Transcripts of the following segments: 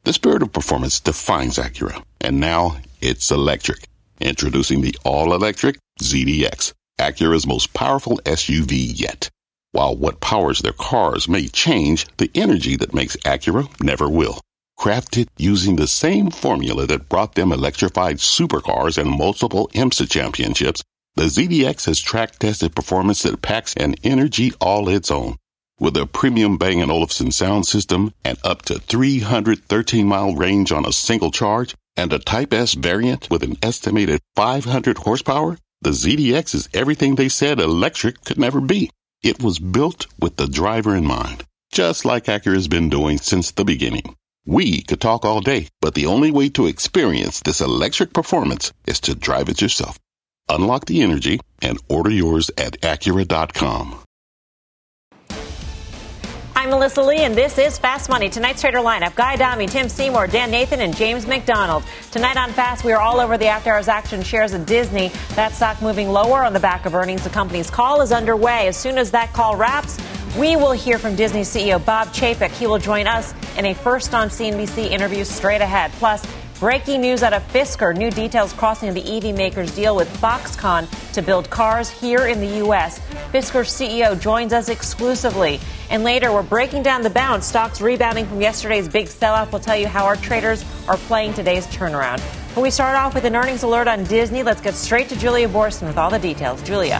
The spirit of performance defines Acura, and now it's electric. Introducing the all-electric ZDX, Acura's most powerful SUV yet. While what powers their cars may change, the energy that makes Acura never will. Crafted using the same formula that brought them electrified supercars and multiple IMSA championships, the ZDX has track-tested performance that packs an energy all its own. With a premium Bang & Olufsen sound system and up to 313-mile range on a single charge, and a Type S variant with an estimated 500 horsepower, the ZDX is everything they said electric could never be. It was built with the driver in mind, just like Acura's been doing since the beginning. We could talk all day, but the only way to experience this electric performance is to drive it yourself. Unlock the energy and order yours at Acura.com. I'm Melissa Lee, and this is Fast Money. Tonight's trader lineup: Guy Adami, Tim Seymour, Dan Nathan, and James McDonald. Tonight on Fast, we are all over the after-hours action. Shares of Disney. That stock moving lower on the back of earnings. The company's call is underway. As soon as that call wraps, we will hear from Disney CEO Bob Chapek. He will join us in a first on CNBC interview straight ahead. Plus, breaking news out of Fisker. New details crossing the EV maker's deal with Foxconn to build cars here in the U.S. Fisker's CEO joins us exclusively. And later, we're breaking down the bounce. Stocks rebounding from yesterday's big sell-off. We'll tell you how our traders are playing today's turnaround. But we start off with an earnings alert on Disney. Let's get straight to Julia Boorstin with all the details. Julia.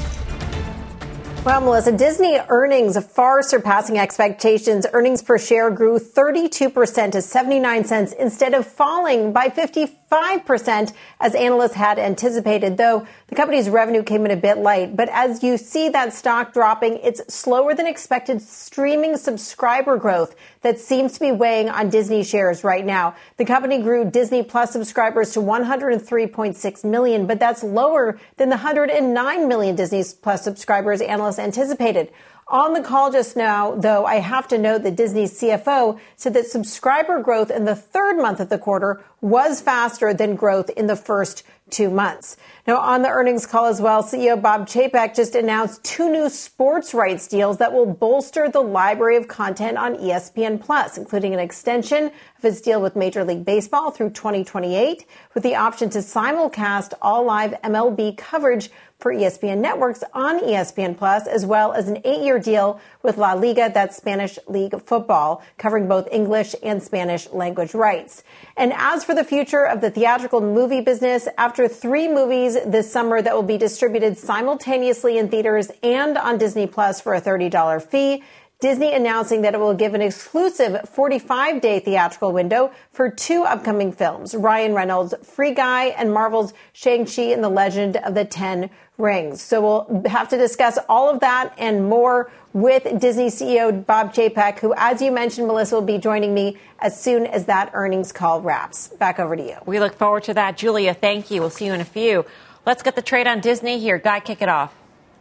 Well, Melissa, Disney earnings far surpassing expectations. Earnings per share grew 32% to 79 cents instead of falling by 55% as analysts had anticipated, though the company's revenue came in a bit light. But as you see that stock dropping, it's slower than expected streaming subscriber growth that seems to be weighing on Disney shares right now. The company grew Disney Plus subscribers to 103.6 million, but that's lower than the 109 million Disney Plus subscribers analysts anticipated. On the call just now, though, I have to note that Disney's CFO said that subscriber growth in the third month of the quarter was faster than growth in the first 2 months. Now, on the earnings call as well, CEO Bob Chapek just announced 2 new sports rights deals that will bolster the library of content on ESPN Plus, including an extension of his deal with Major League Baseball through 2028, with the option to simulcast all live MLB coverage for ESPN networks on ESPN Plus, as well as an 8-year deal with La Liga, that's Spanish League football, covering both English and Spanish language rights. And as for the future of the theatrical movie business, after 3 movies this summer that will be distributed simultaneously in theaters and on Disney Plus for a $30 fee, Disney announcing that it will give an exclusive 45-day theatrical window for 2 upcoming films, Ryan Reynolds' Free Guy and Marvel's Shang-Chi and the Legend of the Ten Rings. So we'll have to discuss all of that and more with Disney CEO Bob Chapek, who, as you mentioned, Melissa, will be joining me as soon as that earnings call wraps. Back over to you. We look forward to that. Julia, thank you. We'll see you in a few. Let's get the trade on Disney here. Guy, kick it off.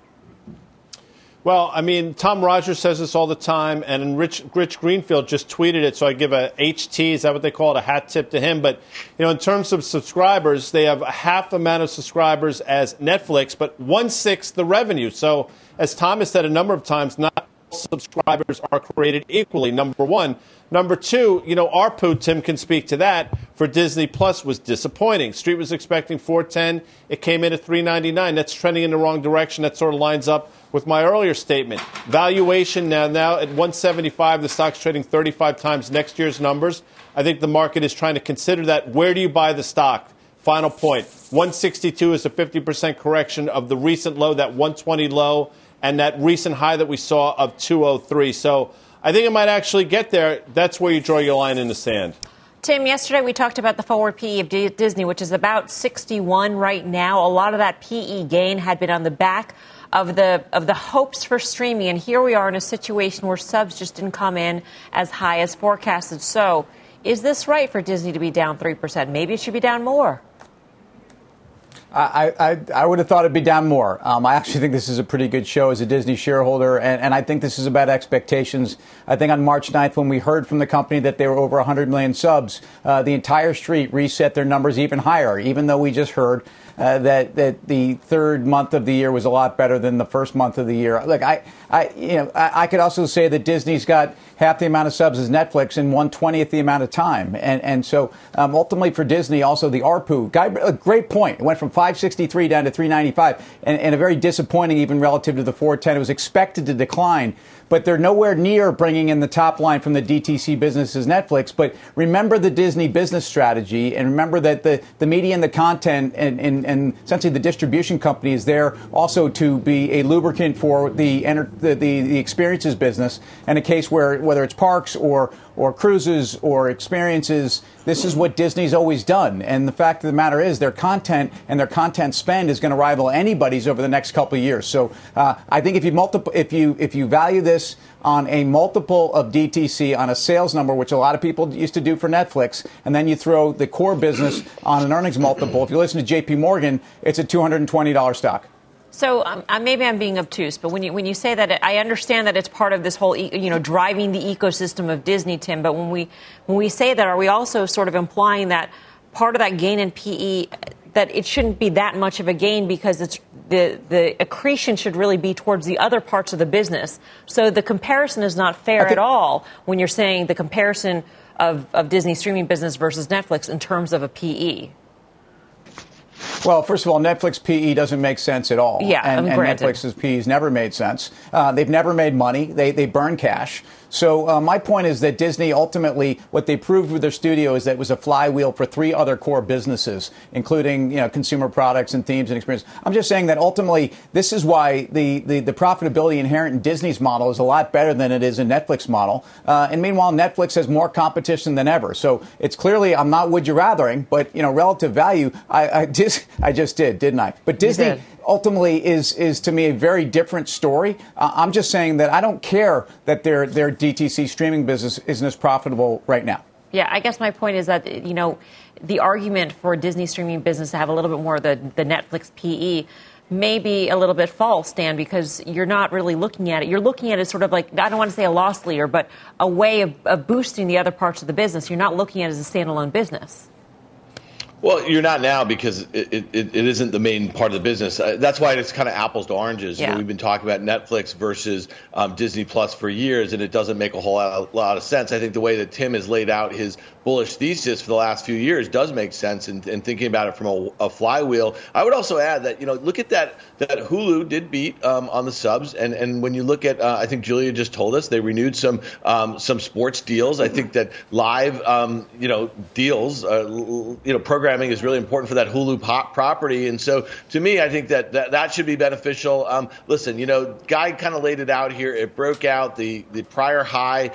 Well, I mean, Tom Rogers says this all the time, and Rich Greenfield just tweeted it, so I give a HT, is that what they call it, a hat tip to him. But, you know, in terms of subscribers, they have half the amount of subscribers as Netflix, but 1/6 the revenue. So, as Tom has said a number of times, not all subscribers are created equally, number one. Number two, you know, ARPU, Tim can speak to that, for Disney Plus was disappointing. Street was expecting $4.10. It came in at $3.99. That's trending in the wrong direction. That sort of lines up with my earlier statement. Valuation now at $175. The stock's trading 35 times next year's numbers. I think the market is trying to consider that. Where do you buy the stock? Final point. 162 is a 50% correction of the recent low, that 120 low, and that recent high that we saw of 203. So I think it might actually get there. That's where you draw your line in the sand. Tim, yesterday we talked about the forward PE of Disney, which is about 61 right now. A lot of that PE gain had been on the back of the hopes for streaming. And here we are in a situation where subs just didn't come in as high as forecasted. So is this right for Disney to be down 3%? Maybe it should be down more. I would have thought it'd be down more. I actually think this is a pretty good show as a Disney shareholder, and I think this is about expectations. I think on March 9th, when we heard from the company that they were over 100 million subs, the entire street reset their numbers even higher, even though we just heard that the third month of the year was a lot better than the first month of the year. Look, I could also say that Disney's got half the amount of subs as Netflix in 1/20th the amount of time, and so ultimately for Disney, also the ARPU. A great point. It went from $563 down to $395, and a very disappointing even relative to the $410. It was expected to decline, but they're nowhere near bringing in the top line from the DTC business as Netflix. But remember the Disney business strategy, and remember that the media and the content and essentially the distribution company is there also to be a lubricant for the experiences business. And a case where whether it's parks or cruises or experiences, this is what Disney's always done. And the fact of the matter is their content and their content spend is going to rival anybody's over the next couple of years. So I think if you value this on a multiple of DTC on a sales number, which a lot of people used to do for Netflix, and then you throw the core business on an earnings multiple, if you listen to JP Morgan, it's a $220 stock. So maybe I'm being obtuse, but when you say that, I understand that it's part of this whole, driving the ecosystem of Disney, Tim. But when we say that, are we also sort of implying that part of that gain in PE, that it shouldn't be that much of a gain because it's the accretion should really be towards the other parts of the business? So the comparison is not fair at all when you're saying the comparison of Disney's streaming business versus Netflix in terms of a PE. Well, first of all, Netflix PE doesn't make sense at all. Yeah, and Netflix's PE's never made sense. They've never made money. They burn cash. So my point is that Disney ultimately, what they proved with their studio is that it was a flywheel for three other core businesses, including consumer products and themes and experience. I'm just saying that ultimately this is why the profitability inherent in Disney's model is a lot better than it is in Netflix model. And meanwhile, Netflix has more competition than ever. So it's clearly, I'm not would you rathering, but relative value, I just did, didn't I? But Disney ultimately is to me a very different story. I'm just saying that I don't care that their DTC streaming business isn't as profitable right now. Yeah, I guess my point is that, the argument for Disney streaming business to have a little bit more of the Netflix PE may be a little bit false, Dan, because you're not really looking at it. You're looking at it sort of like, I don't want to say a loss leader, but a way of boosting the other parts of the business. You're not looking at it as a standalone business. Well, you're not now because it isn't the main part of the business. That's why it's kind of apples to oranges. Yeah. We've been talking about Netflix versus Disney Plus for years, and it doesn't make a whole lot of sense. I think the way that Tim has laid out his bullish thesis for the last few years does make sense in thinking about it from a flywheel. I would also add that, look at that Hulu did beat on the subs. And when you look at, I think Julia just told us, they renewed some sports deals. I think that live, deals, programming is really important for that Hulu property. And so to me, I think that should be beneficial. Listen, Guy kind of laid it out here. It broke out the prior high.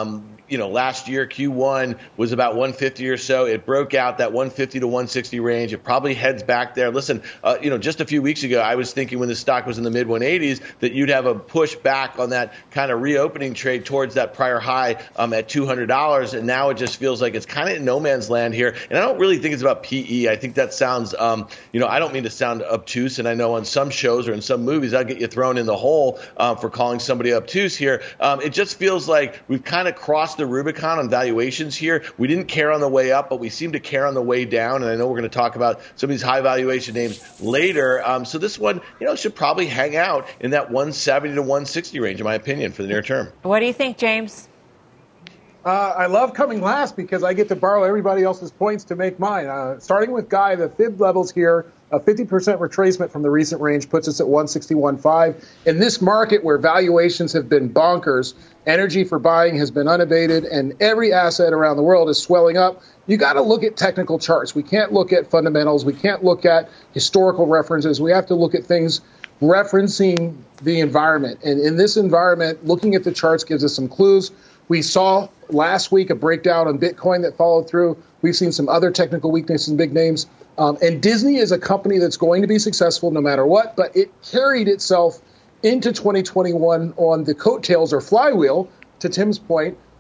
Last year, Q1 was about 150 or so. It broke out that 150 to 160 range. It probably heads back there. Listen, just a few weeks ago, I was thinking when the stock was in the mid 180s that you'd have a push back on that kind of reopening trade towards that prior high at $200. And now it just feels like it's kind of in no man's land here. And I don't really think it's about PE. I think that sounds, I don't mean to sound obtuse. And I know on some shows or in some movies, I'll get you thrown in the hole for calling somebody obtuse here. It just feels like we've kind of crossed the Rubicon on valuations here. We didn't care on the way up, but we seem to care on the way down. And I know we're going to talk about some of these high valuation names later. So this one, should probably hang out in that 170 to 160 range, in my opinion, for the near term. What do you think, James? I love coming last because I get to borrow everybody else's points to make mine. Starting with Guy, the fib levels here, a 50% retracement from the recent range puts us at 161.5. In this market where valuations have been bonkers, energy for buying has been unabated, and every asset around the world is swelling up, you got to look at technical charts. We can't look at fundamentals. We can't look at historical references. We have to look at things referencing the environment. And in this environment, looking at the charts gives us some clues. We saw last week a breakdown on Bitcoin that followed through. We've seen some other technical weaknesses in big names. And Disney is a company that's going to be successful no matter what, but it carried itself into 2021 on the coattails or flywheel, to Tim's point,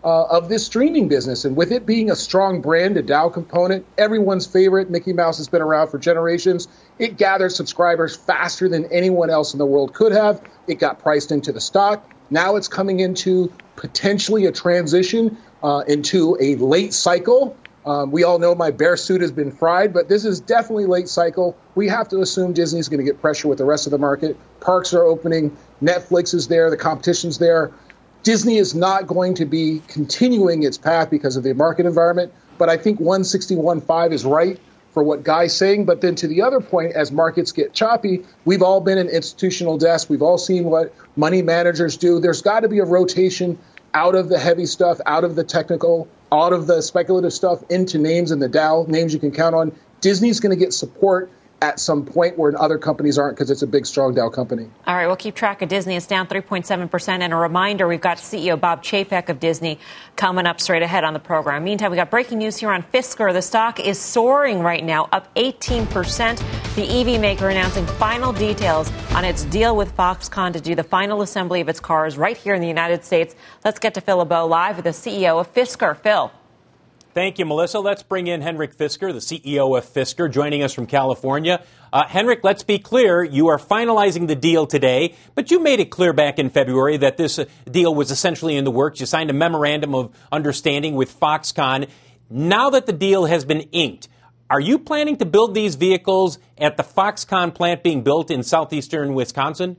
of this streaming business. And with it being a strong brand, a Dow component, everyone's favorite, Mickey Mouse has been around for generations. It gathered subscribers faster than anyone else in the world could have. It got priced into the stock. Now it's coming into potentially a transition into a late cycle. We all know my bear suit has been fried, but this is definitely late cycle. We have to assume Disney's going to get pressure with the rest of the market. Parks are opening. Netflix is there. The competition's there. Disney is not going to be continuing its path because of the market environment, but I think 161.5 is right for what Guy's saying. But then to the other point, as markets get choppy, we've all been in institutional desks. We've all seen what money managers do. There's got to be a rotation out of the heavy stuff, out of the technical, out of the speculative stuff into names in the Dow, names you can count on. Disney's going to get support at some point where other companies aren't because it's a big, strong Dow company. All right, we'll keep track of Disney. It's down 3.7%. And a reminder, we've got CEO Bob Chapek of Disney coming up straight ahead on the program. Meantime, we got breaking news here on Fisker. The stock is soaring right now, up 18%. The EV maker announcing final details on its deal with Foxconn to do the final assembly of its cars right here in the United States. Let's get to Phil LeBeau live with the CEO of Fisker. Phil. Thank you, Melissa. Let's bring in Henrik Fisker, the CEO of Fisker, joining us from California. Henrik, let's be clear. You are finalizing the deal today, but you made it clear back in February that this deal was essentially in the works. You signed a memorandum of understanding with Foxconn. Now that the deal has been inked, are you planning to build these vehicles at the Foxconn plant being built in southeastern Wisconsin?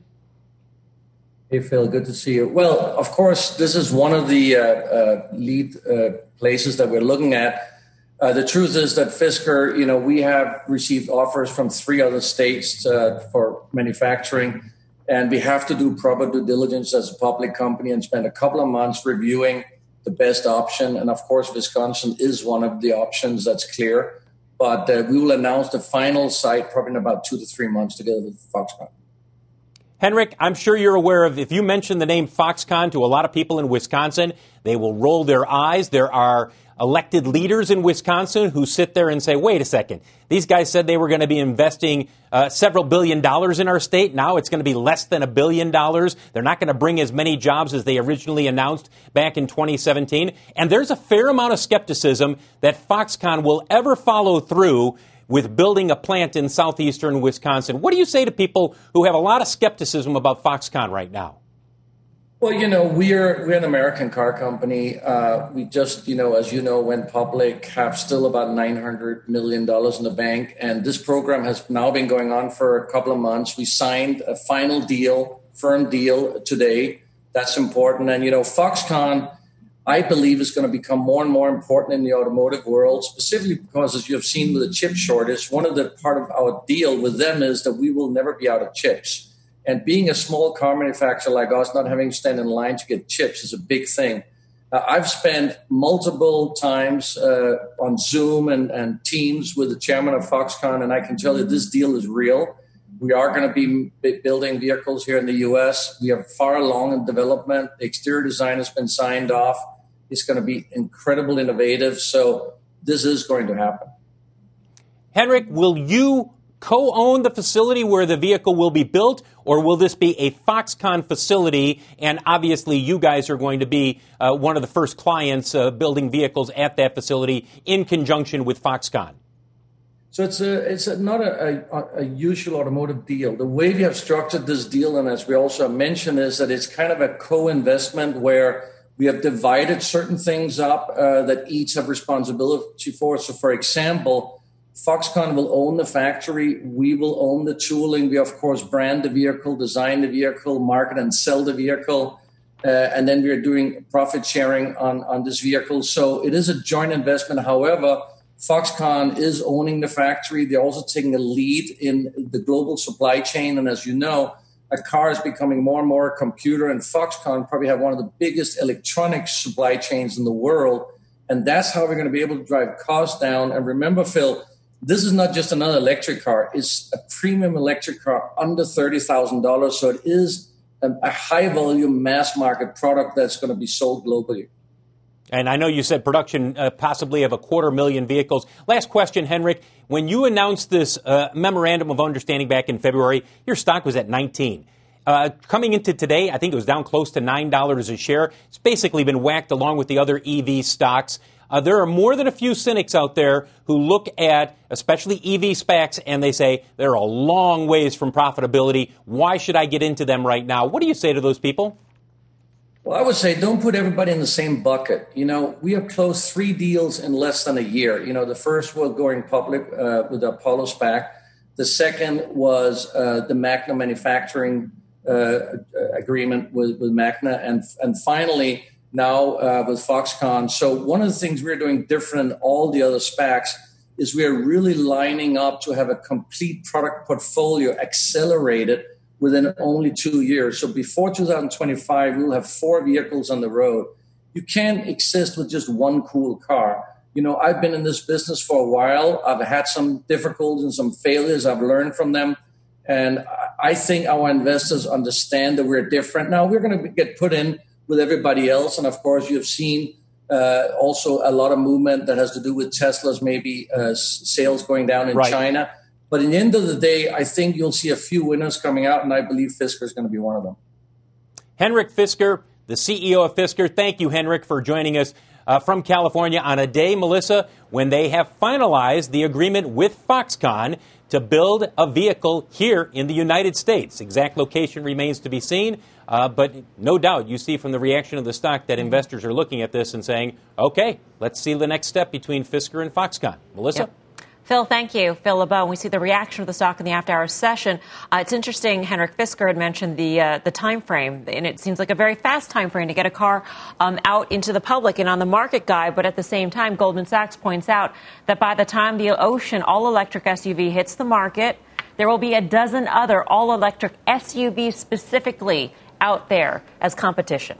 Hey, Phil, good to see you. Well, of course, this is one of the lead places that we're looking at. The truth is that Fisker, we have received offers from 3 other states for manufacturing, and we have to do proper due diligence as a public company and spend a couple of months reviewing the best option. And of course, Wisconsin is one of the options that's clear. But we will announce the final site probably in about 2 to 3 months together with Foxconn. Henrik, I'm sure you're aware of, if you mention the name Foxconn to a lot of people in Wisconsin, they will roll their eyes. There are elected leaders in Wisconsin who sit there and say, wait a second, these guys said they were going to be investing several $1 billion in our state. Now it's going to be less than $1 billion. They're not going to bring as many jobs as they originally announced back in 2017. And there's a fair amount of skepticism that Foxconn will ever follow through with building a plant in southeastern Wisconsin. What do you say to people who have a lot of skepticism about Foxconn right now? Well, we're an American car company. We just, as you know, went public, have still about $900 million in the bank. And this program has now been going on for a couple of months. We signed a final deal, firm deal today. That's important. And, Foxconn, I believe, is going to become more and more important in the automotive world, specifically because, as you have seen with the chip shortage, one of the part of our deal with them is that we will never be out of chips. And being a small car manufacturer like us, not having to stand in line to get chips is a big thing. I've spent multiple times on Zoom and Teams with the chairman of Foxconn, and I can tell you this deal is real. We are going to be building vehicles here in the U.S. We are far along in development. The exterior design has been signed off. It's going to be incredibly innovative. So this is going to happen. Henrik, will you co-own the facility where the vehicle will be built, or will this be a Foxconn facility? And obviously, you guys are going to be one of the first clients building vehicles at that facility in conjunction with Foxconn. So it's not a usual automotive deal. The way we have structured this deal, and as we also mentioned, is that it's kind of a co-investment where we have divided certain things up that each have responsibility for. So, for example, Foxconn will own the factory. We will own the tooling. We, of course, brand the vehicle, design the vehicle, market and sell the vehicle. And then we are doing profit sharing on this vehicle. So it is a joint investment. However, Foxconn is owning the factory. They're also taking a lead in the global supply chain. And as you know, a car is becoming more and more a computer, and Foxconn probably have one of the biggest electronic supply chains in the world. And that's how we're going to be able to drive costs down. And remember, Phil, this is not just another electric car. It's a premium electric car under $30,000. So it is a high volume mass market product that's going to be sold globally. And I know you said production possibly of 250,000 vehicles. Last question, Henrik. When you announced this memorandum of understanding back in February, your stock was at 19. coming into today, I think it was down close to $9 a share. It's basically been whacked along with the other EV stocks. There are more than a few cynics out there who look at especially EV SPACs and they say they're a long ways from profitability. Why should I get into them right now? What do you say to those people? Well, I would say don't put everybody in the same bucket. We have closed 3 deals in less than a year. The first was going public with the Apollo SPAC. The second was the Magna manufacturing agreement with Magna. And finally, now with Foxconn. So one of the things we're doing different than all the other SPACs is we are really lining up to have a complete product portfolio accelerated within only 2 years. So before 2025, we will have 4 vehicles on the road. You can't exist with just one cool car. I've been in this business for a while. I've had some difficulties and some failures. I've learned from them. And I think our investors understand that we're different. Now, we're going to get put in with everybody else. And of course, you've seen also a lot of movement that has to do with Tesla's maybe sales going down in China. But in the end of the day, I think you'll see a few winners coming out, and I believe Fisker is going to be one of them. Henrik Fisker, the CEO of Fisker. Thank you, Henrik, for joining us from California on a day, Melissa, when they have finalized the agreement with Foxconn to build a vehicle here in the United States. Exact location remains to be seen, but no doubt you see from the reaction of the stock that investors are looking at this and saying, okay, let's see the next step between Fisker and Foxconn. Melissa? Yep. Phil, thank you. Phil LeBeau. We see the reaction of the stock in the after-hours session. It's interesting, Henrik Fisker had mentioned the time frame, and it seems like a very fast time frame to get a car out into the public and on the market guide. But at the same time, Goldman Sachs points out that by the time the Ocean all-electric SUV hits the market, there will be a dozen other all-electric SUVs specifically out there as competition.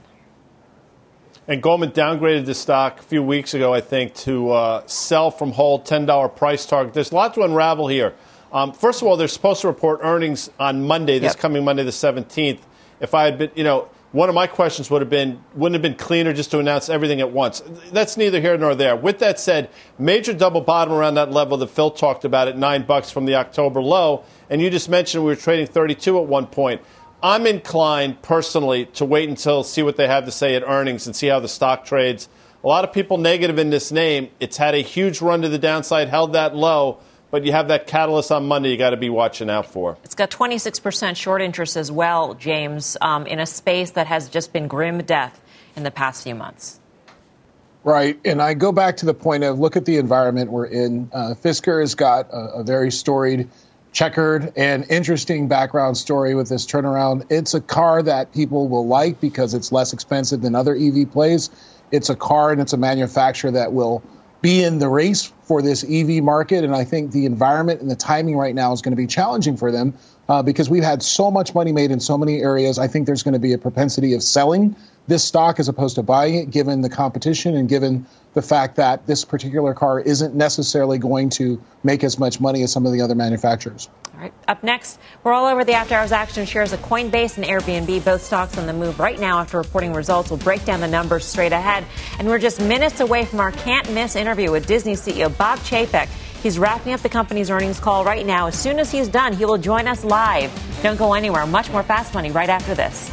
And Goldman downgraded the stock a few weeks ago, I think, to sell from hold, $10 price target. There's a lot to unravel here. First of all, they're supposed to report earnings on Monday, this coming Monday the 17th. If I had been, one of my questions wouldn't have been cleaner just to announce everything at once. That's neither here nor there. With that said, major double bottom around that level that Phil talked about at $9 from the October low. And you just mentioned we were trading 32 at one point. I'm inclined, personally, to wait until see what they have to say at earnings and see how the stock trades. A lot of people negative in this name. It's had a huge run to the downside, held that low, but you have that catalyst on Monday you got to be watching out for. It's got 26% short interest as well, James, in a space that has just been grim death in the past few months. Right. And I go back to the point of look at the environment we're in. Fisker has got a very storied, checkered and interesting background story with this turnaround. It's a car that people will like because it's less expensive than other EV plays. It's a car and it's a manufacturer that will be in the race for this EV market. And I think the environment and the timing right now is going to be challenging for them because we've had so much money made in so many areas. I think there's going to be a propensity of selling this stock as opposed to buying it, given the competition and given the fact that this particular car isn't necessarily going to make as much money as some of the other manufacturers. All right. Up next, we're all over the after-hours action shares of Coinbase and Airbnb, both stocks on the move right now after reporting results. We'll break down the numbers straight ahead. And we're just minutes away from our can't-miss interview with Disney CEO Bob Chapek. He's wrapping up the company's earnings call right now. As soon as he's done, he will join us live. Don't go anywhere. Much more Fast Money right after this.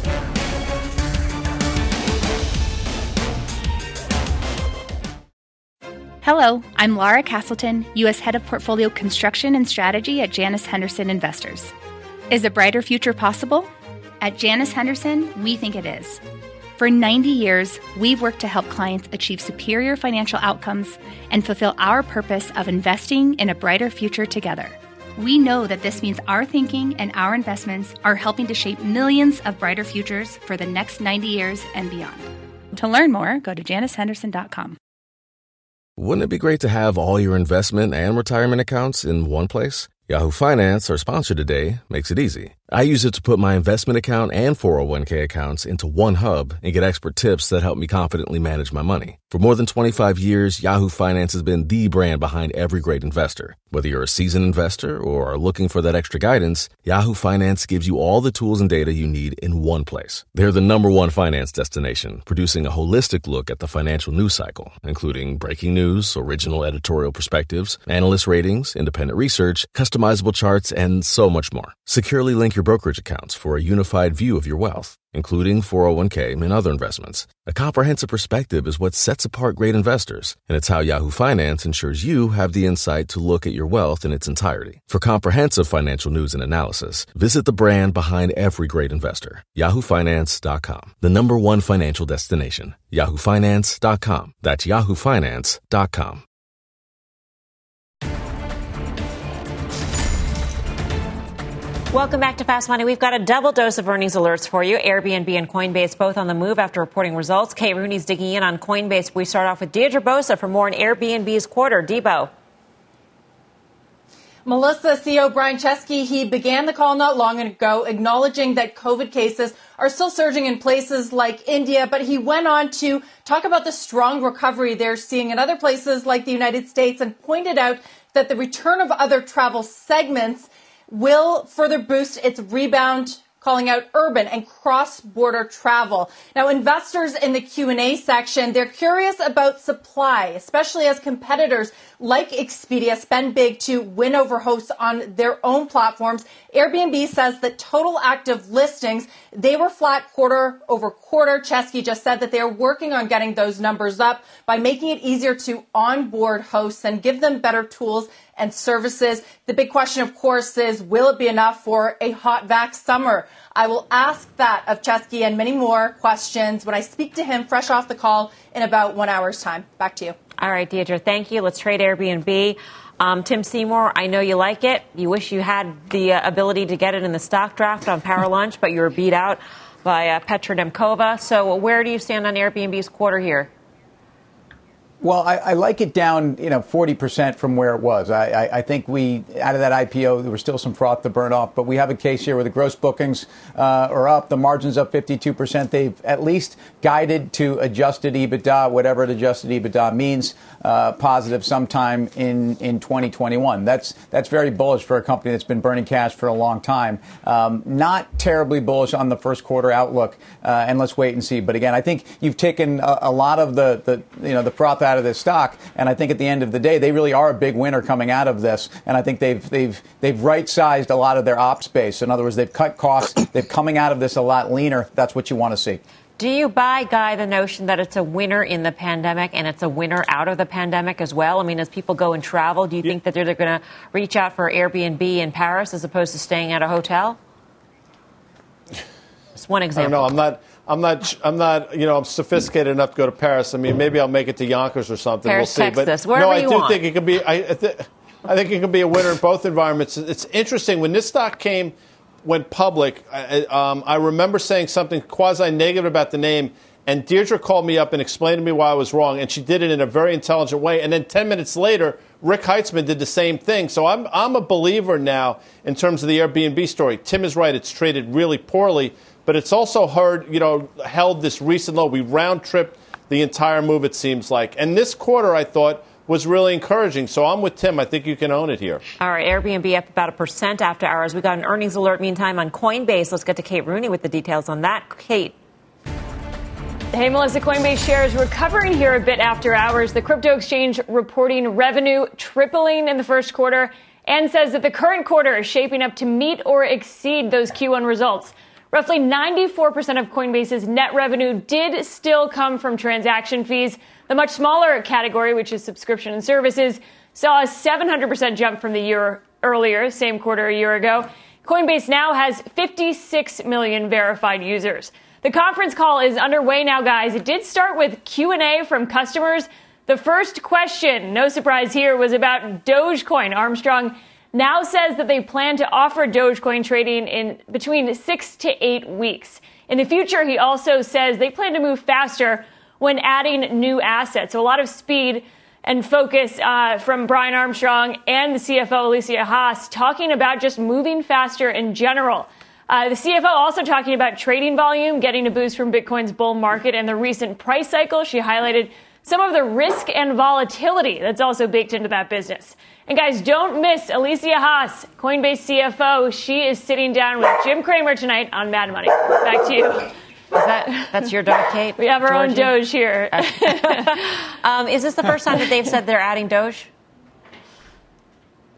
Hello, I'm Laura Castleton, U.S. Head of Portfolio Construction and Strategy at Janus Henderson Investors. Is a brighter future possible? At Janus Henderson, we think it is. For 90 years, we've worked to help clients achieve superior financial outcomes and fulfill our purpose of investing in a brighter future together. We know that this means our thinking and our investments are helping to shape millions of brighter futures for the next 90 years and beyond. To learn more, go to janushenderson.com. Wouldn't it be great to have all your investment and retirement accounts in one place? Yahoo Finance, our sponsor today, makes it easy. I use it to put my investment account and 401k accounts into one hub and get expert tips that help me confidently manage my money. For more than 25 years, Yahoo Finance has been the brand behind every great investor. Whether you're a seasoned investor or are looking for that extra guidance, Yahoo Finance gives you all the tools and data you need in one place. They're the #1 finance destination, producing a holistic look at the financial news cycle, including breaking news, original editorial perspectives, analyst ratings, independent research, customizable charts, and so much more. Securely link sync your brokerage accounts for a unified view of your wealth, including 401k and other investments. A comprehensive perspective is what sets apart great investors, and it's how Yahoo Finance ensures you have the insight to look at your wealth in its entirety. For comprehensive financial news and analysis, visit the brand behind every great investor, yahoofinance.com, the #1 financial destination, yahoofinance.com. That's yahoofinance.com. Welcome back to Fast Money. We've got a double dose of earnings alerts for you. Airbnb and Coinbase both on the move after reporting results. Kate Rooney's digging in on Coinbase. We start off with Deirdre Bosa for more on Airbnb's quarter. Debo. Melissa, CEO Brian Chesky, he began the call not long ago acknowledging that COVID cases are still surging in places like India, but he went on to talk about the strong recovery they're seeing in other places like the United States and pointed out that the return of other travel segments will further boost its rebound, calling out urban and cross-border travel. Now, investors in the Q&A section, they're curious about supply, especially as competitors like Expedia spend big to win over hosts on their own platforms. Airbnb says that total active listings, they were flat quarter over quarter. Chesky just said that they are working on getting those numbers up by making it easier to onboard hosts and give them better tools and services. The big question, of course, is will it be enough for a hot vax summer? I will ask that of Chesky and many more questions when I speak to him fresh off the call in about 1 hour's time. Back to you. All right, Deirdre, thank you. Let's trade Airbnb. Tim Seymour, I know you like it. You wish you had the ability to get it in the stock draft on Power Lunch, but you were beat out by Petra Demkova. So where do you stand on Airbnb's quarter here? Well, I like it down, 40% from where it was. I think out of that IPO, there was still some froth to burn off, but we have a case here where the gross bookings are up, the margin's up 52%. They've at least guided to adjusted EBITDA, whatever adjusted EBITDA means, positive sometime in 2021. That's very bullish for a company that's been burning cash for a long time. Not terribly bullish on the first quarter outlook, and let's wait and see. But again, I think you've taken a lot of the froth out of this stock, and I think at the end of the day, they really are a big winner coming out of this. And I think they've right-sized a lot of their ops base. In other words, they've cut costs. They're coming out of this a lot leaner. That's what you want to see. Do you buy, Guy, the notion that it's a winner in the pandemic and it's a winner out of the pandemic as well? I mean, as people go and travel, do you think that they're going to reach out for Airbnb in Paris as opposed to staying at a hotel? Just one example. I don't know. I'm not, I'm sophisticated enough to go to Paris. I mean, maybe I'll make it to Yonkers or something. Paris, we'll see. Texas, wherever you want. Think it could be. I think it could be a winner in both environments. It's interesting when this stock went public. I remember saying something quasi-negative about the name, and Deirdre called me up and explained to me why I was wrong, and she did it in a very intelligent way. And then 10 minutes later, Rick Heitzman did the same thing. So I'm a believer now in terms of the Airbnb story. Tim is right; it's traded really poorly. But it's also held this recent low. We round-tripped the entire move, it seems like. And this quarter, I thought, was really encouraging. So I'm with Tim. I think you can own it here. All right, Airbnb up about 1% after hours. We got an earnings alert, meantime, on Coinbase. Let's get to Kate Rooney with the details on that. Kate. Hey, Melissa, Coinbase shares recovering here a bit after hours. The crypto exchange reporting revenue tripling in the first quarter and says that the current quarter is shaping up to meet or exceed those Q1 results. Roughly 94% of Coinbase's net revenue did still come from transaction fees. The much smaller category, which is subscription and services, saw a 700% jump from the year earlier, same quarter a year ago. Coinbase now has 56 million verified users. The conference call is underway now, guys. It did start with Q&A from customers. The first question, no surprise here, was about Dogecoin. Armstrong now says that they plan to offer Dogecoin trading in between 6 to 8 weeks. In the future, he also says they plan to move faster when adding new assets. So a lot of speed and focus from Brian Armstrong and the CFO, Alicia Haas, talking about just moving faster in general. The CFO also talking about trading volume, getting a boost from Bitcoin's bull market and the recent price cycle. She highlighted some of the risk and volatility that's also baked into that business. And guys, don't miss Alicia Haas, Coinbase CFO. She is sitting down with Jim Cramer tonight on Mad Money. Back to you. That's your dog, Kate? We have our own Doge here. Is this the first time that they've said they're adding Doge?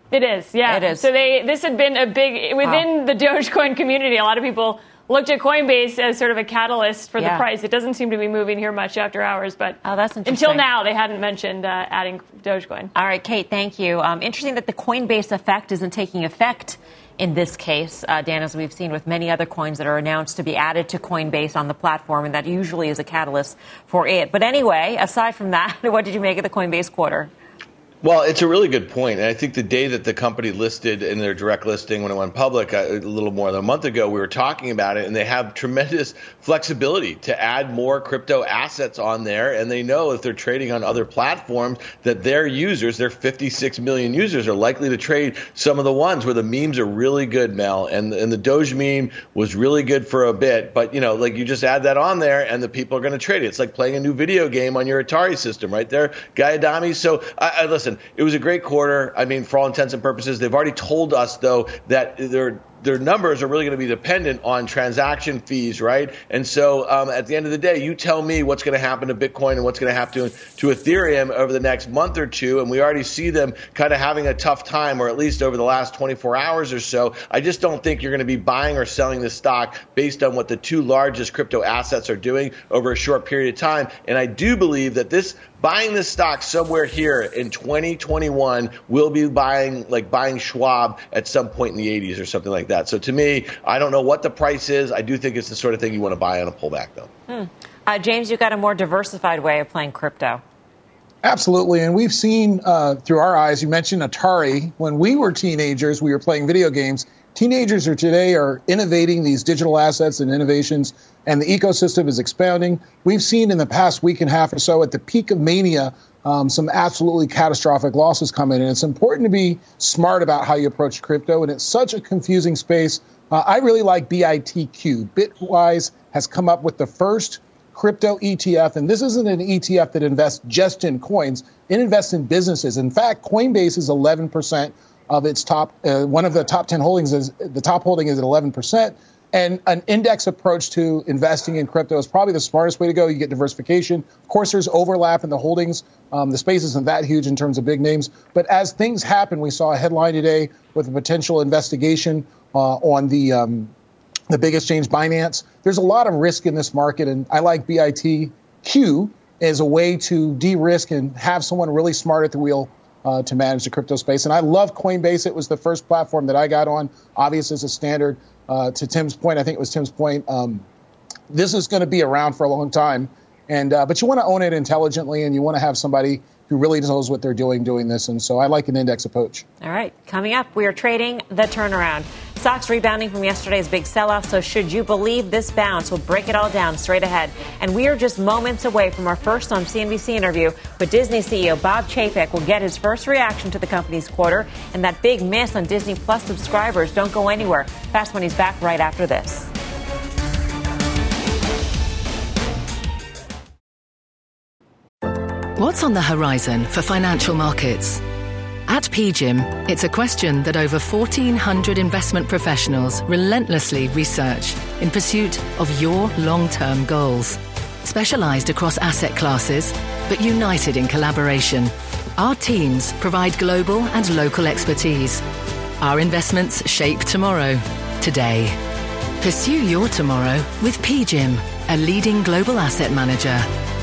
It is, yeah. It is. So this had been a big, within the Dogecoin community, a lot of people looked at Coinbase as sort of a catalyst for the price. It doesn't seem to be moving here much after hours, but that's interesting. Until now, they hadn't mentioned adding Dogecoin. All right, Kate, thank you. Interesting that the Coinbase effect isn't taking effect in this case, Dan, as we've seen with many other coins that are announced to be added to Coinbase on the platform, and that usually is a catalyst for it. But anyway, aside from that, what did you make of the Coinbase quarter? Well, it's a really good point. And I think the day that the company listed in their direct listing when it went public a little more than a month ago, we were talking about it, and they have tremendous flexibility to add more crypto assets on there. And they know if they're trading on other platforms that their users, their 56 million users, are likely to trade some of the ones where the memes are really good, Mel. And the Doge meme was really good for a bit. But, like you just add that on there and the people are going to trade it. It's like playing a new video game on your Atari system right there, Guy Adami. So listen, it was a great quarter. I mean, for all intents and purposes, they've already told us, though, that their numbers are really going to be dependent on transaction fees, right? And so at the end of the day, you tell me what's going to happen to Bitcoin and what's going to happen to Ethereum over the next month or two. And we already see them kind of having a tough time, or at least over the last 24 hours or so. I just don't think you're going to be buying or selling this stock based on what the two largest crypto assets are doing over a short period of time. And I do believe that buying this stock somewhere here in 2021 will be buying Schwab at some point in the 80s or something like that. So to me, I don't know what the price is. I do think it's the sort of thing you want to buy on a pullback, though. James, you've got a more diversified way of playing crypto. Absolutely. And we've seen through our eyes, you mentioned Atari. When we were teenagers, we were playing video games. Teenagers today are innovating these digital assets and innovations, and the ecosystem is expounding. We've seen in the past week and a half or so at the peak of mania, some absolutely catastrophic losses come in. And it's important to be smart about how you approach crypto. And it's such a confusing space. I really like BITQ. Bitwise has come up with the first crypto ETF. And this isn't an ETF that invests just in coins. It invests in businesses. In fact, Coinbase is 11% of its top, one of the top 10 holdings is, the top holding is at 11%. And an index approach to investing in crypto is probably the smartest way to go. You get diversification. Of course, there's overlap in the holdings. The space isn't that huge in terms of big names. But as things happen, we saw a headline today with a potential investigation on the big exchange, Binance. There's a lot of risk in this market, and I like BITQ as a way to de-risk and have someone really smart at the wheel to manage the crypto space. And I love Coinbase. It was the first platform that I got on. Obviously, it's a standard. To Tim's point, I think it was Tim's point, this is going to be around for a long time. And but you want to own it intelligently, and you want to have somebody who really knows what they're doing this. And so I like an index approach. All right. Coming up, we are trading the turnaround. Stocks rebounding from yesterday's big sell-off, so should you believe this bounce, we'll break it all down straight ahead. And we are just moments away from our first on CNBC interview with Disney CEO Bob Chapek. We'll get his first reaction to the company's quarter and that big miss on Disney Plus subscribers. Don't go anywhere. Fast Money's back right after this. What's on the horizon for financial markets? At PGIM, it's a question that over 1,400 investment professionals relentlessly research in pursuit of your long-term goals. Specialized across asset classes, but united in collaboration, our teams provide global and local expertise. Our investments shape tomorrow, today. Pursue your tomorrow with PGIM, a leading global asset manager.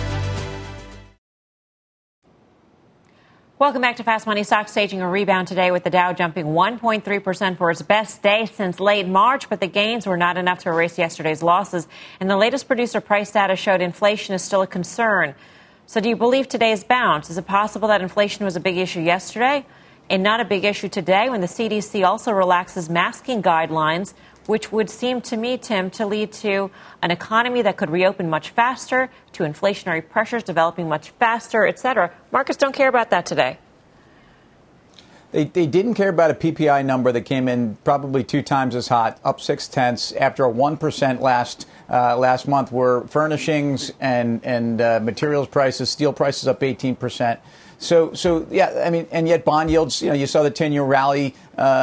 Welcome back to Fast Money. Stocks staging a rebound today with the Dow jumping 1.3% for its best day since late March, but the gains were not enough to erase yesterday's losses. And the latest producer price data showed inflation is still a concern. So do you believe today's bounce? Is it possible that inflation was a big issue yesterday and not a big issue today when the CDC also relaxes masking guidelines, which would seem to me, Tim, to lead to an economy that could reopen much faster, to inflationary pressures developing much faster, et cetera. Markets don't care about that today. They didn't care about a PPI number that came in probably 2 times as hot, up 0.6 after a 1% last month, where furnishings and materials prices, steel prices up 18%. So yeah, I mean, and yet bond yields, you saw the 10-year rally,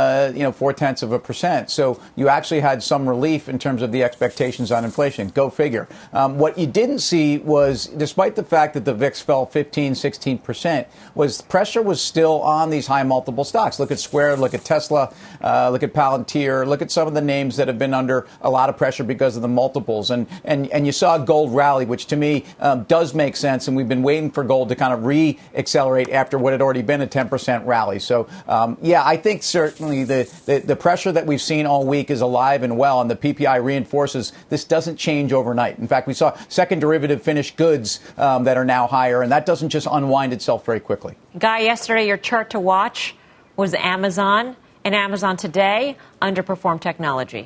0.4%. So you actually had some relief in terms of the expectations on inflation. Go figure. What you didn't see was, despite the fact that the VIX fell 15, 16%, was pressure was still on these high multiple stocks. Look at Square, look at Tesla, look at Palantir, look at some of the names that have been under a lot of pressure because of the multiples. And you saw gold rally, which to me does make sense. And we've been waiting for gold to kind of re-accelerate after what had already been a 10% rally. So, yeah, I think certainly the pressure that we've seen all week is alive and well, and the PPI reinforces this doesn't change overnight. In fact, we saw second derivative finished goods that are now higher, and that doesn't just unwind itself very quickly. Guy, yesterday your chart to watch was Amazon, and Amazon today underperformed technology.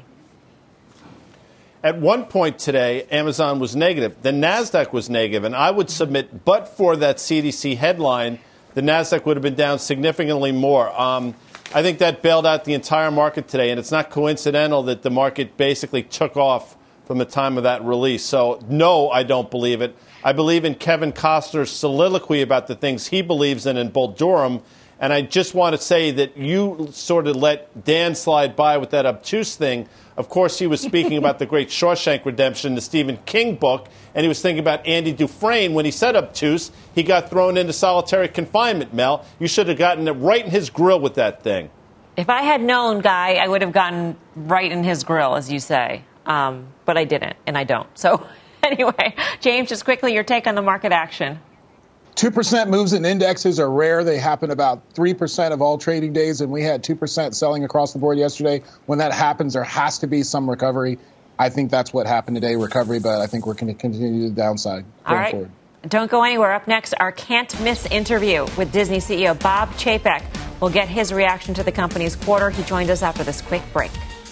At one point today, Amazon was negative. The NASDAQ was negative, and I would submit, but for that CDC headline, the NASDAQ would have been down significantly more. I think that bailed out the entire market today, and it's not coincidental that the market basically took off from the time of that release. So, no, I don't believe it. I believe in Kevin Costner's soliloquy about the things he believes in Bull Durham, and I just want to say that you sort of let Dan slide by with that obtuse thing. Of course, he was speaking about the great Shawshank Redemption, the Stephen King book, and he was thinking about Andy Dufresne. When he said obtuse, he got thrown into solitary confinement, Mel. You should have gotten it right in his grill with that thing. If I had known, Guy, I would have gotten right in his grill, as you say. But I didn't, and I don't. So anyway, James, just quickly, your take on the market action. 2% moves in indexes are rare. They happen about 3% of all trading days, and we had 2% selling across the board yesterday. When that happens, there has to be some recovery. I think that's what happened today, recovery, but I think we're going to continue the downside going forward. Don't go anywhere. Up next, our can't-miss interview with Disney CEO Bob Chapek. We'll get his reaction to the company's quarter. He joined us after this quick break.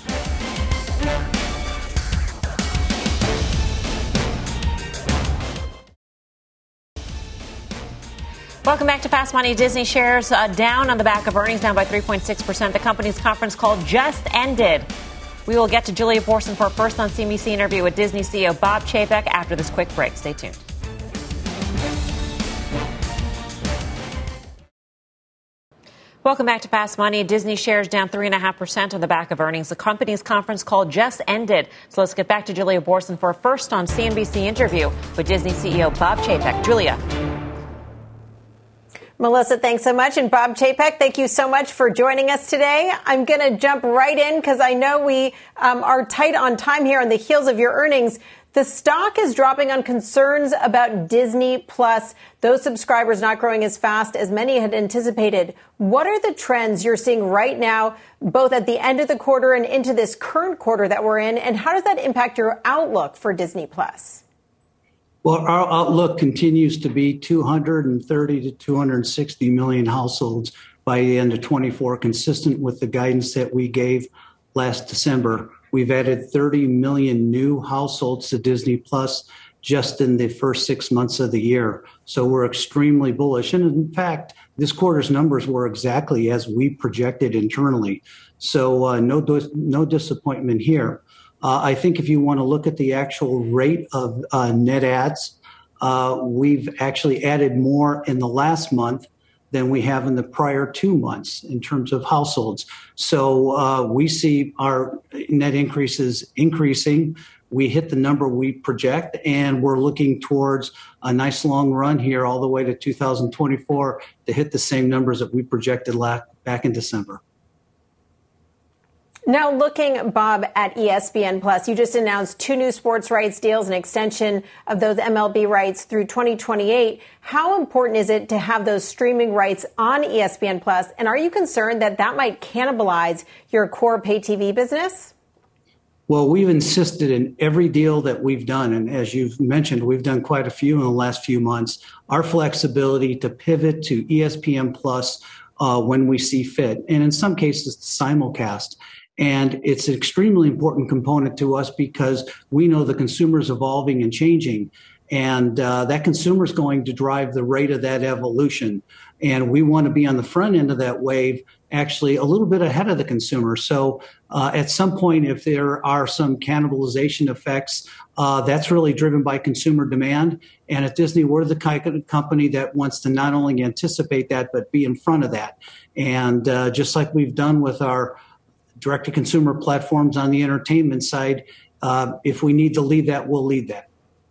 Welcome back to Fast Money. Disney shares down on the back of earnings, down by 3.6%. The company's conference call just ended. We will get to Julia Boorstin for a first on CNBC interview with Disney CEO Bob Chapek after this quick break. Stay tuned. Welcome back to Fast Money. Disney shares down 3.5% on the back of earnings. The company's conference call just ended. So let's get back to Julia Boorstin for a first on CNBC interview with Disney CEO Bob Chapek. Julia. Melissa, thanks so much. And Bob Chapek, thank you so much for joining us today. I'm going to jump right in because I know we are tight on time here on the heels of your earnings. The stock is dropping on concerns about Disney Plus, those subscribers not growing as fast as many had anticipated. What are the trends you're seeing right now, both at the end of the quarter and into this current quarter that we're in? And how does that impact your outlook for Disney Plus? Well, our outlook continues to be 230 to 260 million households by the end of 24, consistent with the guidance that we gave last December. We've added 30 million new households to Disney Plus just in the first 6 months of the year. So we're extremely bullish. And in fact, this quarter's numbers were exactly as we projected internally. So no disappointment here. I think if you want to look at the actual rate of net adds, we've actually added more in the last month than we have in the prior 2 months in terms of households. So we see our net increases increasing. We hit the number we project, and we're looking towards a nice long run here all the way to 2024 to hit the same numbers that we projected back in December. Now looking, Bob, at ESPN Plus, you just announced 2 new sports rights deals, an extension of those MLB rights through 2028. How important is it to have those streaming rights on ESPN Plus? And are you concerned that that might cannibalize your core pay TV business? Well, we've insisted in every deal that we've done, and as you've mentioned, we've done quite a few in the last few months, our flexibility to pivot to ESPN Plus when we see fit, and in some cases, simulcast. And it's an extremely important component to us because we know the consumer is evolving and changing, and that consumer is going to drive the rate of that evolution. And we want to be on the front end of that wave, actually a little bit ahead of the consumer. So at some point, if there are some cannibalization effects, that's really driven by consumer demand. And at Disney, we're the kind of company that wants to not only anticipate that, but be in front of that. And just like we've done with our direct-to-consumer platforms on the entertainment side, if we need to lead that, we'll lead that.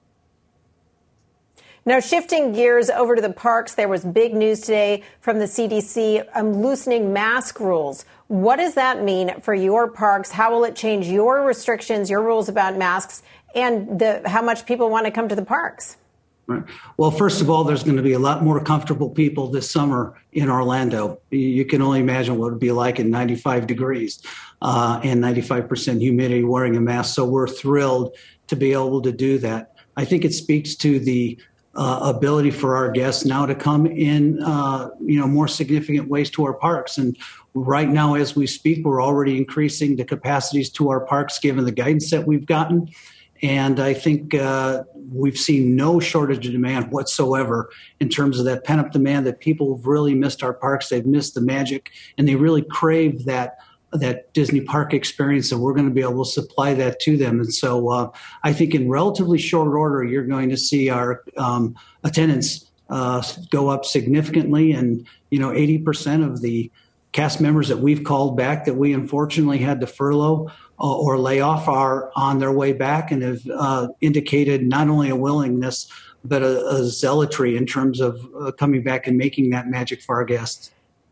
Now, shifting gears over to the parks, there was big news today from the CDC loosening mask rules. What does that mean for your parks? How will it change your restrictions, your rules about masks, and how much people want to come to the parks? Right. Well, first of all, there's going to be a lot more comfortable people this summer in Orlando. You can only imagine what it would be like in 95 degrees and 95% humidity wearing a mask. So we're thrilled to be able to do that. I think it speaks to the ability for our guests now to come in, more significant ways to our parks. And right now, as we speak, we're already increasing the capacities to our parks, given the guidance that we've gotten. And I think we've seen no shortage of demand whatsoever in terms of that pent-up demand that people have really missed our parks. They've missed the magic, and they really crave that Disney park experience, and we're going to be able to supply that to them. And so I think in relatively short order, you're going to see our attendance go up significantly. And, 80% of the cast members that we've called back that we unfortunately had to furlough or lay off are on their way back and have indicated not only a willingness, but a zealotry in terms of coming back and making that magic for our guests.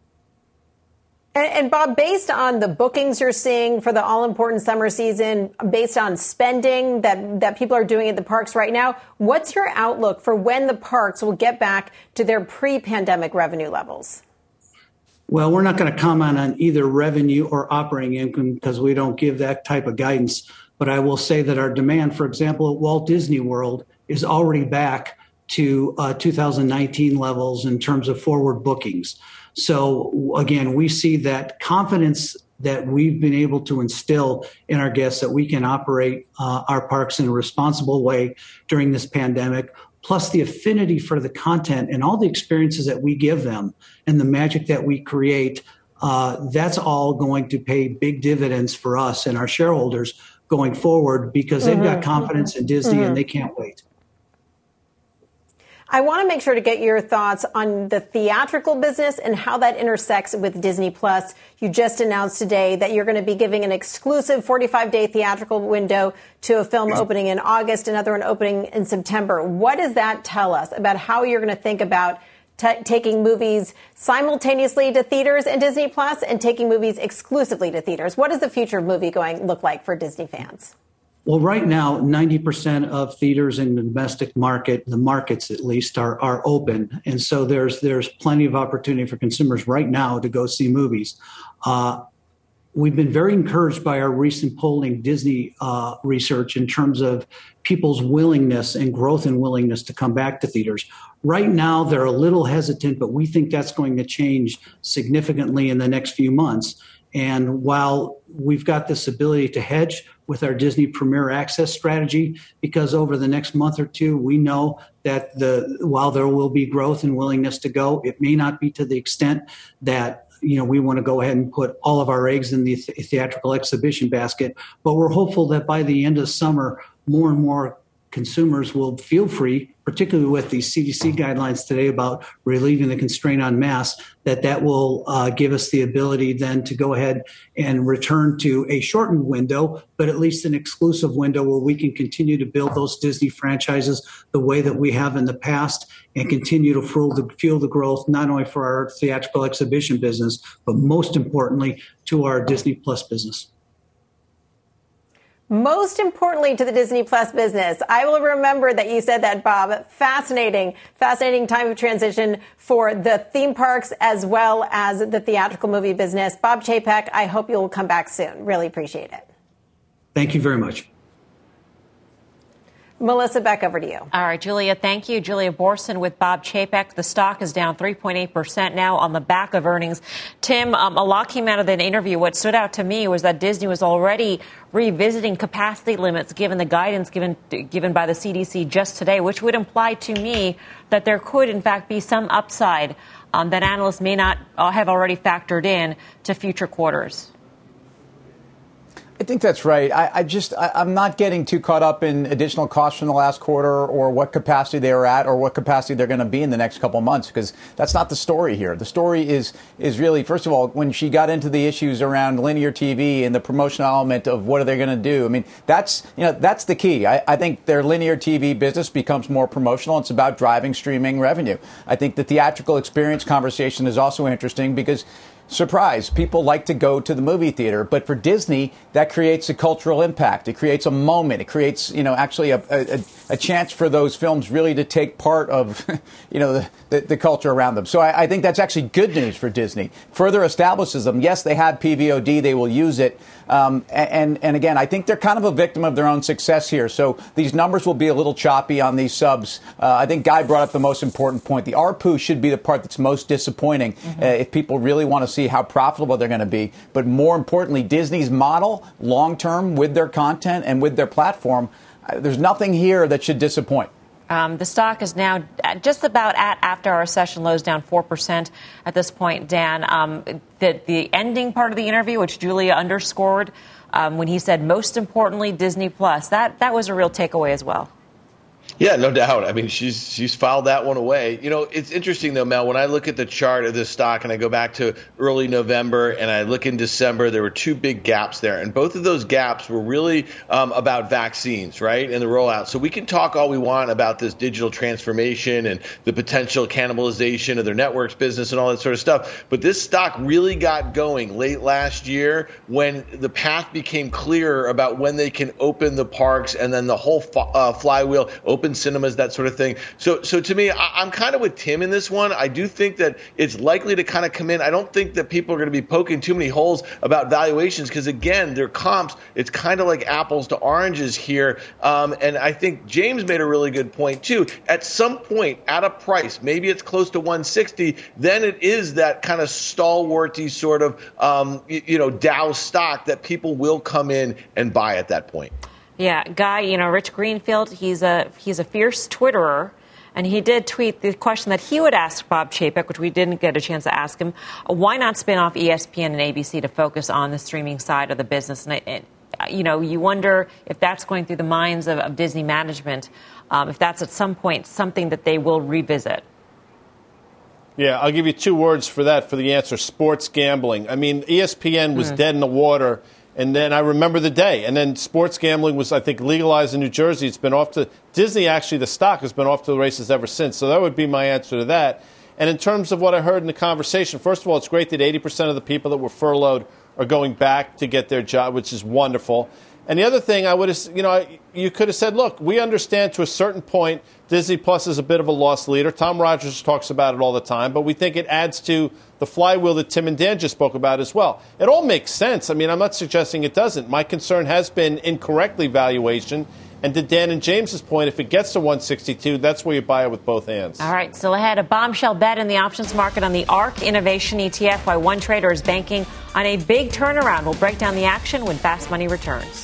And Bob, based on the bookings you're seeing for the all-important summer season, based on spending that people are doing at the parks right now, what's your outlook for when the parks will get back to their pre-pandemic revenue levels? Well, we're not going to comment on either revenue or operating income because we don't give that type of guidance. But I will say that our demand, for example, at Walt Disney World is already back to 2019 levels in terms of forward bookings. So again, we see that confidence that we've been able to instill in our guests that we can operate our parks in a responsible way during this pandemic, plus the affinity for the content and all the experiences that we give them and the magic that we create. That's all going to pay big dividends for us and our shareholders going forward because they've got confidence in Disney and they can't wait. I want to make sure to get your thoughts on the theatrical business and how that intersects with Disney Plus. You just announced today that you're going to be giving an exclusive 45-day theatrical window to a film opening in August, another one opening in September. What does that tell us about how you're going to think about taking movies simultaneously to theaters and Disney Plus and taking movies exclusively to theaters? What does the future of movie going look like for Disney fans? Well, right now, 90% of theaters in the domestic market, the markets at least, are open. And so there's plenty of opportunity for consumers right now to go see movies. We've been very encouraged by our recent polling Disney research in terms of people's willingness and growth and willingness to come back to theaters. Right now, they're a little hesitant, but we think that's going to change significantly in the next few months. And while we've got this ability to hedge with our Disney Premier Access strategy, because over the next month or two, we know that while there will be growth and willingness to go, it may not be to the extent that we want to go ahead and put all of our eggs in the theatrical exhibition basket. But we're hopeful that by the end of summer, more and more consumers will feel free, particularly with the CDC guidelines today about relieving the constraint on masks, that will give us the ability then to go ahead and return to a shortened window, but at least an exclusive window where we can continue to build those Disney franchises the way that we have in the past and continue to fuel the growth, not only for our theatrical exhibition business, but most importantly, to our Disney Plus business. Most importantly to the Disney Plus business. I will remember that you said that, Bob. Fascinating time of transition for the theme parks as well as the theatrical movie business. Bob Chapek, I hope you'll come back soon. Really appreciate it. Thank you very much. Melissa, back over to you. All right, Julia, thank you. Julia Borson with Bob Chapek. The stock is down 3.8% now on the back of earnings. Tim, a lot came out of that interview. What stood out to me was that Disney was already revisiting capacity limits given the guidance given by the CDC just today, which would imply to me that there could, in fact, be some upside that analysts may not have already factored in to future quarters. I think that's right. I'm not getting too caught up in additional costs from the last quarter or what capacity they were at or what capacity they're going to be in the next couple of months, because that's not the story here. The story is really, first of all, when she got into the issues around linear TV and the promotional element of what are they going to do. I mean, that's the key. I think their linear TV business becomes more promotional. It's about driving streaming revenue. I think the theatrical experience conversation is also interesting because, surprise, people like to go to the movie theater, but for Disney, that creates a cultural impact. It creates a moment. It creates, actually a chance for those films really to take part of, the culture around them. So I think that's actually good news for Disney. Further establishes them. Yes, they have PVOD. They will use it. And again, I think they're kind of a victim of their own success here. So these numbers will be a little choppy on these subs. I think Guy brought up the most important point. The ARPU should be the part that's most disappointing if people really want to see how profitable they're going to be. But more importantly, Disney's model, long-term, with their content and with their platform, there's nothing here that should disappoint. The stock is now just about at after-hour session lows, down 4% at this point, Dan. The ending part of the interview, which Julia underscored when he said, most importantly, Disney Plus, that was a real takeaway as well. Yeah, no doubt. I mean, she's filed that one away. It's interesting, though, Mel, when I look at the chart of this stock and I go back to early November and I look in December, there were two big gaps there. And both of those gaps were really about vaccines, right, and the rollout. So we can talk all we want about this digital transformation and the potential cannibalization of their networks business and all that sort of stuff. But this stock really got going late last year when the path became clearer about when they can open the parks and then the whole flywheel, open cinemas, that sort of thing. So to me, I'm kind of with Tim in this one. I do think that it's likely to kind of come in. I don't think that people are going to be poking too many holes about valuations because, again, their comps, it's kind of like apples to oranges here. And I think James made a really good point, too. At some point, at a price, maybe it's close to 160, then it is that kind of stalwarty sort of, Dow stock that people will come in and buy at that point. Yeah, Guy, Rich Greenfield, he's a fierce Twitterer, and he did tweet the question that he would ask Bob Chapek, which we didn't get a chance to ask him. Why not spin off ESPN and ABC to focus on the streaming side of the business? And you wonder if that's going through the minds of Disney management, if that's at some point something that they will revisit. Yeah, I'll give you two words for that, for the answer: sports gambling. I mean, ESPN was dead in the water. And then I remember the day. And then sports gambling was, I think, legalized in New Jersey. It's been off to Disney. Actually, the stock has been off to the races ever since. So that would be my answer to that. And in terms of what I heard in the conversation, first of all, it's great that 80% of the people that were furloughed are going back to get their job, which is wonderful. And the other thing I would have, you could have said, look, we understand to a certain point Disney Plus is a bit of a loss leader. Tom Rogers talks about it all the time, but we think it adds to the flywheel that Tim and Dan just spoke about as well. It all makes sense. I mean, I'm not suggesting it doesn't. My concern has been incorrectly valuation. And to Dan and James's point, if it gets to 162, that's where you buy it with both hands. All right, still ahead, a bombshell bet in the options market on the ARK Innovation ETF, why one trader is banking on a big turnaround. We'll break down the action when Fast Money returns.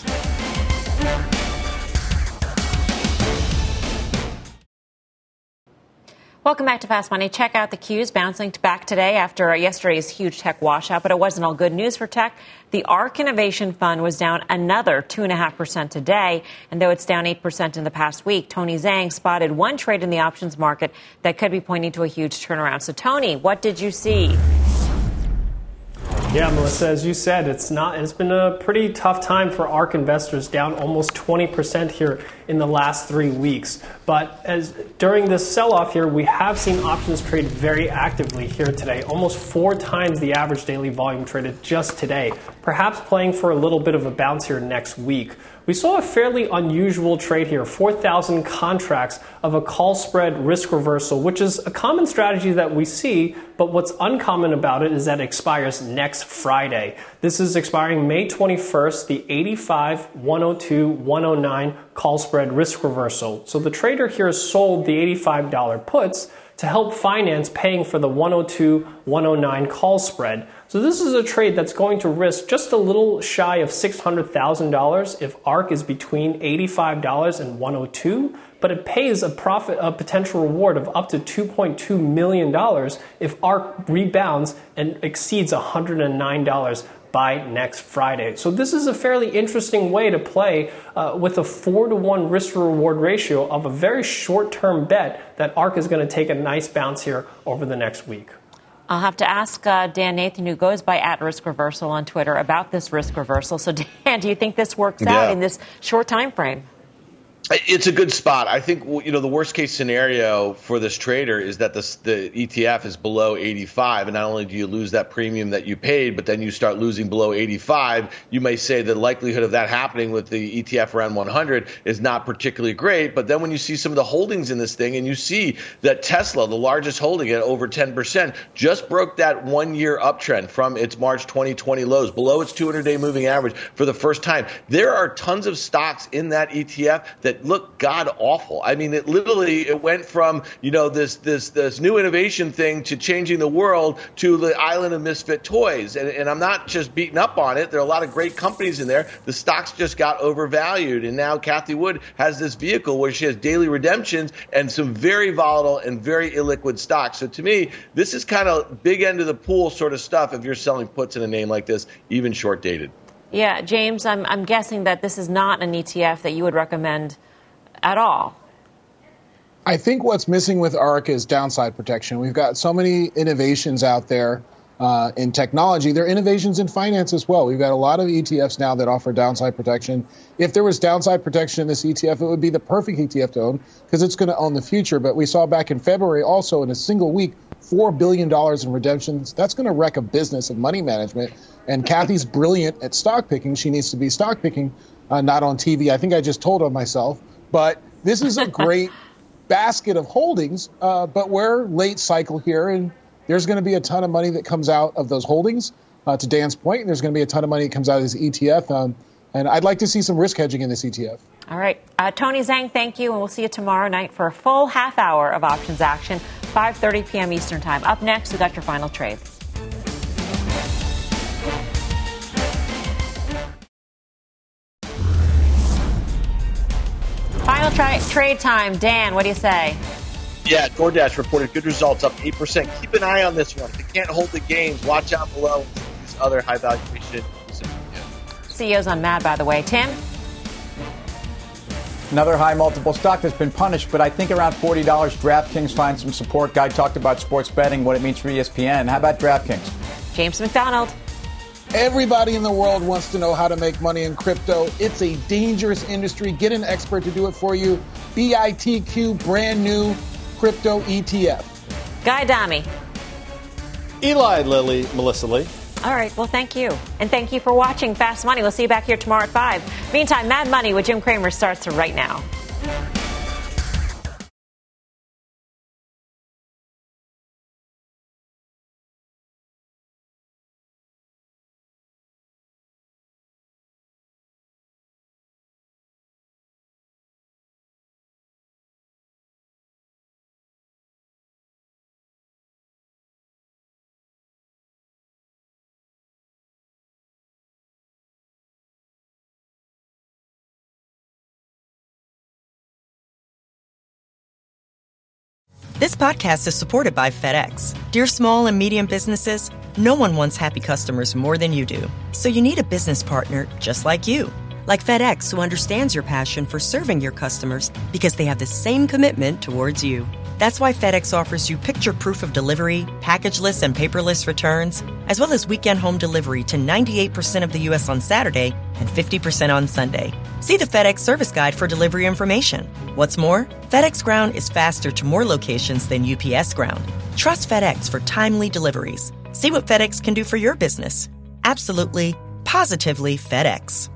Welcome back to Fast Money. Check out the Qs bouncing back today after yesterday's huge tech washout, but it wasn't all good news for tech. The ARK Innovation Fund was down another 2.5% today, and though it's down 8% in the past week, Tony Zhang spotted one trade in the options market that could be pointing to a huge turnaround. So, Tony, what did you see? Yeah, Melissa, as you said, it's been a pretty tough time for ARK investors, down almost 20% here in the last 3 weeks. But during this sell-off here, we have seen options trade very actively here today, almost 4 times the average daily volume traded just today, perhaps playing for a little bit of a bounce here next week. We saw a fairly unusual trade here, 4,000 contracts of a call spread risk reversal, which is a common strategy that we see, but what's uncommon about it is that it expires next Friday. This is expiring May 21st, the 85, 102, 109 call spread risk reversal. So the trader here sold the $85 puts to help finance paying for the 102, 109 call spread. So this is a trade that's going to risk just a little shy of $600,000 if ARK is between $85 and 102, but but it pays a potential reward of up to $2.2 million if ARK rebounds and exceeds $109 by next Friday. So this is a fairly interesting way to play with a 4-to-1 risk-to-reward ratio of a very short-term bet that ARK is going to take a nice bounce here over the next week. I'll have to ask Dan Nathan, who goes by @riskreversal on Twitter, about this risk reversal. So, Dan, do you think this works out in this short time frame? It's a good spot. I think, the worst case scenario for this trader is that the ETF is below 85. And not only do you lose that premium that you paid, but then you start losing below 85. You may say the likelihood of that happening with the ETF around 100 is not particularly great. But then when you see some of the holdings in this thing and you see that Tesla, the largest holding at over 10%, just broke that 1-year uptrend from its March 2020 lows below its 200-day moving average for the first time. There are tons of stocks in that ETF that look god awful. I mean, it went from, this new innovation thing to changing the world to the island of misfit toys. And I'm not just beating up on it. There are a lot of great companies in there. The stocks just got overvalued. And now Cathie Wood has this vehicle where she has daily redemptions and some very volatile and very illiquid stocks. So to me, this is kind of big end of the pool sort of stuff if you're selling puts in a name like this, even short dated. Yeah, James, I'm guessing that this is not an ETF that you would recommend at all. I think what's missing with ARK is downside protection. We've got so many innovations out there in technology. There are innovations in finance as well. We've got a lot of ETFs now that offer downside protection. If there was downside protection in this ETF, it would be the perfect ETF to own because it's going to own the future. But we saw back in February also in a single week, $4 billion in redemptions. That's going to wreck a business of money management. And Cathie's brilliant at stock picking. She needs to be stock picking, not on TV. I think I just told on myself. But this is a great basket of holdings, but we're late cycle here, and there's going to be a ton of money that comes out of those holdings. To Dan's point, and there's going to be a ton of money that comes out of this ETF, and I'd like to see some risk hedging in this ETF. All right. Tony Zhang, thank you, and we'll see you tomorrow night for a full half hour of options action, 5:30 p.m. Eastern Time. Up next, we got your final trades. Final trade time. Dan, what do you say? Yeah, DoorDash reported good results, up 8%. Keep an eye on this one. If they can't hold the gains, watch out below these other high valuation. CEO's on Mad, by the way. Tim? Another high multiple stock that's been punished, but I think around $40, DraftKings finds some support. Guy talked about sports betting, what it means for ESPN. How about DraftKings? James McDonald. Everybody in the world wants to know how to make money in crypto. It's a dangerous industry. Get an expert to do it for you. BITQ, brand new crypto ETF. Guy Adami. Eli Lilly, Melissa Lee. All right. Well, thank you. And thank you for watching Fast Money. We'll see you back here tomorrow at 5. Meantime, Mad Money with Jim Cramer starts right now. This podcast is supported by FedEx. Dear small and medium businesses, no one wants happy customers more than you do. So you need a business partner just like you. Like FedEx, who understands your passion for serving your customers because they have the same commitment towards you. That's why FedEx offers you picture proof of delivery, packageless and paperless returns, as well as weekend home delivery to 98% of the U.S. on Saturday and 50% on Sunday. See the FedEx service guide for delivery information. What's more, FedEx Ground is faster to more locations than UPS Ground. Trust FedEx for timely deliveries. See what FedEx can do for your business. Absolutely, positively FedEx.